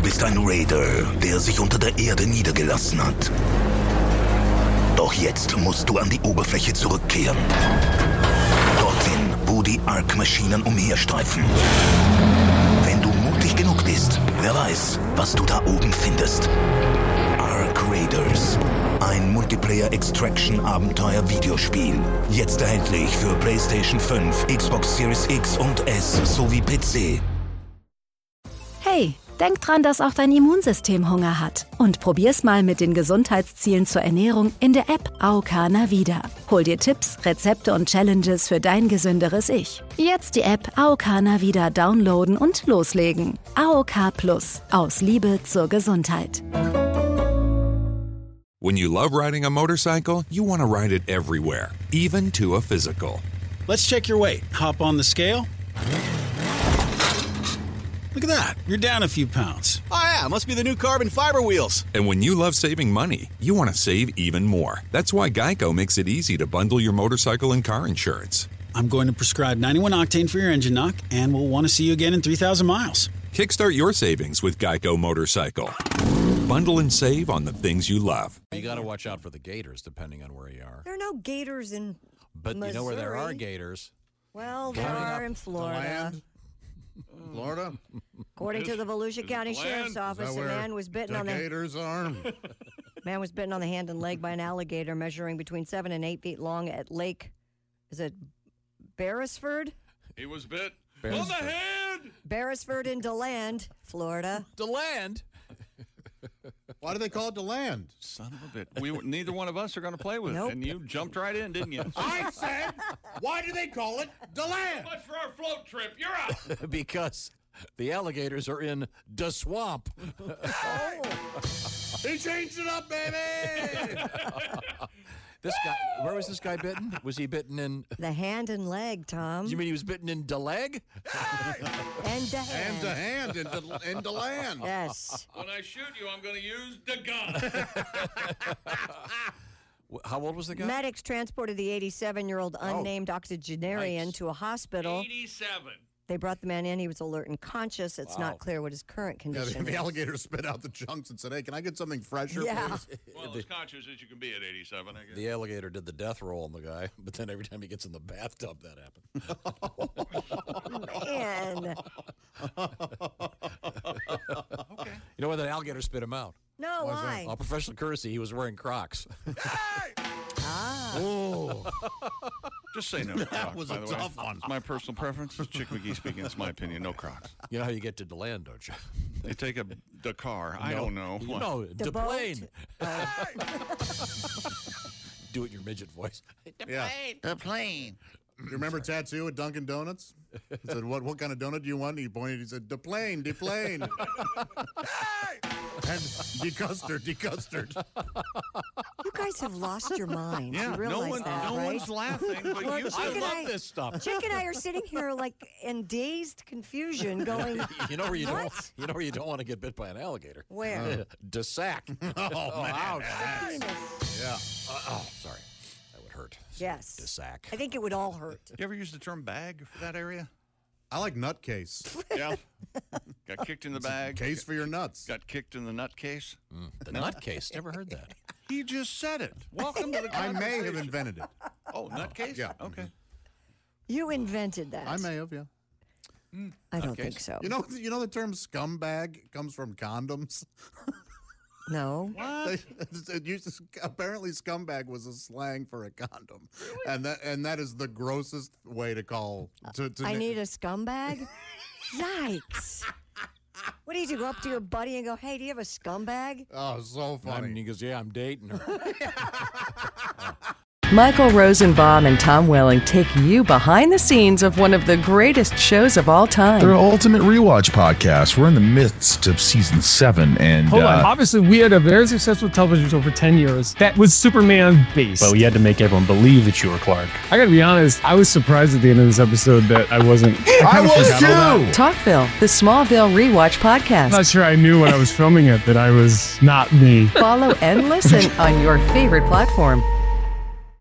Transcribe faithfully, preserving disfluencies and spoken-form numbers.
bist ein Raider, der sich unter der Erde niedergelassen hat. Doch jetzt musst du an die Oberfläche zurückkehren. Dorthin, wo die Ark-Maschinen umherstreifen. Wenn du mutig genug bist, wer weiß, was du da oben findest. Ark Raiders. Ein Multiplayer-Extraction-Abenteuer-Videospiel. Jetzt erhältlich für PlayStation fünf, Xbox Series X und S sowie P C. Hey, denk dran, dass auch dein Immunsystem Hunger hat. Und probier's mal mit den Gesundheitszielen zur Ernährung in der App A O K Navida. Hol dir Tipps, Rezepte und Challenges für dein gesünderes Ich. Jetzt die App A O K Navida downloaden und loslegen. A O K Plus. Aus Liebe zur Gesundheit. When you love riding a motorcycle, you want to ride it everywhere, even to a physical. Let's check your weight. Hop on the scale. Look at that. You're down a few pounds. Oh, yeah. Must be the new carbon fiber wheels. And when you love saving money, you want to save even more. That's why Geico makes it easy to bundle your motorcycle and car insurance. I'm going to prescribe ninety-one octane for your engine knock, and we'll want to see you again in three thousand miles. Kickstart your savings with Geico Motorcycle. Bundle and save on the things you love. You got to watch out for the gators, depending on where you are. There are no gators in But Missouri. you know where there are gators. Well, there are in Florida. Florida? According to the Volusia County Sheriff's Office, a man was bitten on the gators are. man was bitten on the hand and leg by an alligator measuring between seven and eight feet long at Lake. Is it Beresford? He was bit Beresford. on the head. Beresford in DeLand, Florida. DeLand? Why do they call it DeLand? Son of a bit. We were, neither one of us are going to play with Nope. it, and you jumped right in, didn't you? I said, why do they call it DeLand? Much for our float trip. You're out. Because the alligators are in the swamp. He changed it up, baby. This guy, where was this guy bitten? Was he bitten in? The hand and leg, Tom. You mean he was bitten in the leg? and the hand. And the hand in, De, in DeLand. Yes. When I shoot you, I'm going to use the gun. How old was the guy? Medics transported the eighty-seven-year-old unnamed octogenarian nice. to a hospital. eighty-seven. They brought the man in. He was alert and conscious. It's Wow. not clear what his current Yeah, condition the, the is. alligator spit out the chunks and said, hey, can I get something fresher, Yeah. please? Well, as conscious as you can be at eighty-seven, I guess. The alligator did the death roll on the guy, but then every time he gets in the bathtub, that happens. Man. Okay. You know why the alligator spit him out? No, why? On professional courtesy, he was wearing Crocs. Ah. Oh. Just say no That Crocs, was by a the way. tough one. It's my personal preference. It's Chick McGee speaking. It's my opinion. No Crocs. You know how you get to DeLand, don't you? They take a the car. I No. don't know. You What? know, The the boat? plane. Do it in your midget voice. Yeah. The plane. You remember Tattoo at Dunkin' Donuts? He said, what what kind of donut do you want? He pointed, he said, de plane, de plane. And de custard, de custard. You guys have lost your mind. Yeah, you no realize one, that, no right? one's laughing, but Well, you. Chick I and love I- this stuff. Chick and I are sitting here like in dazed confusion going, You know where you don't. What? You know where you don't want to get bit by an alligator. where? De sack. Oh, man. ouch. Penis. Yeah. Uh, oh, sorry. That would hurt. Yes. De sack. I think it would all hurt. You ever use the term bag for that area? I like nutcase. Yeah. Got kicked in the bag. Case for your nuts. Got kicked in the nut case. Mm, the nutcase. Never heard that. He just said it. Welcome to the I may have conversation. invented it. Oh, nut case? Yeah. Okay. You invented that. I may have, yeah. I don't Okay. think so. You know, you know the term scumbag comes from condoms. No. They, it used to, apparently, scumbag was a slang for a condom, and that and that is the grossest way to call. To, to I na- need a scumbag? Yikes. What do you do? Go up to your buddy and go, hey, do you have a scumbag? Oh, so I mean, funny. he goes, yeah, I'm dating her. Michael Rosenbaum and Tom Welling take you behind the scenes of one of the greatest shows of all time. They're an ultimate rewatch podcast. We're in the midst of season seven, and Hold uh, on. Obviously, we had a very successful television show for ten years that was Superman based. But we had to make everyone believe that you were Clark. I gotta be honest, I was surprised at the end of this episode that I wasn't. I, I kinda was forgot all that. too. Talkville, the Smallville rewatch podcast. I'm not sure I knew when I was filming it that I was not me. Follow and listen on your favorite platform.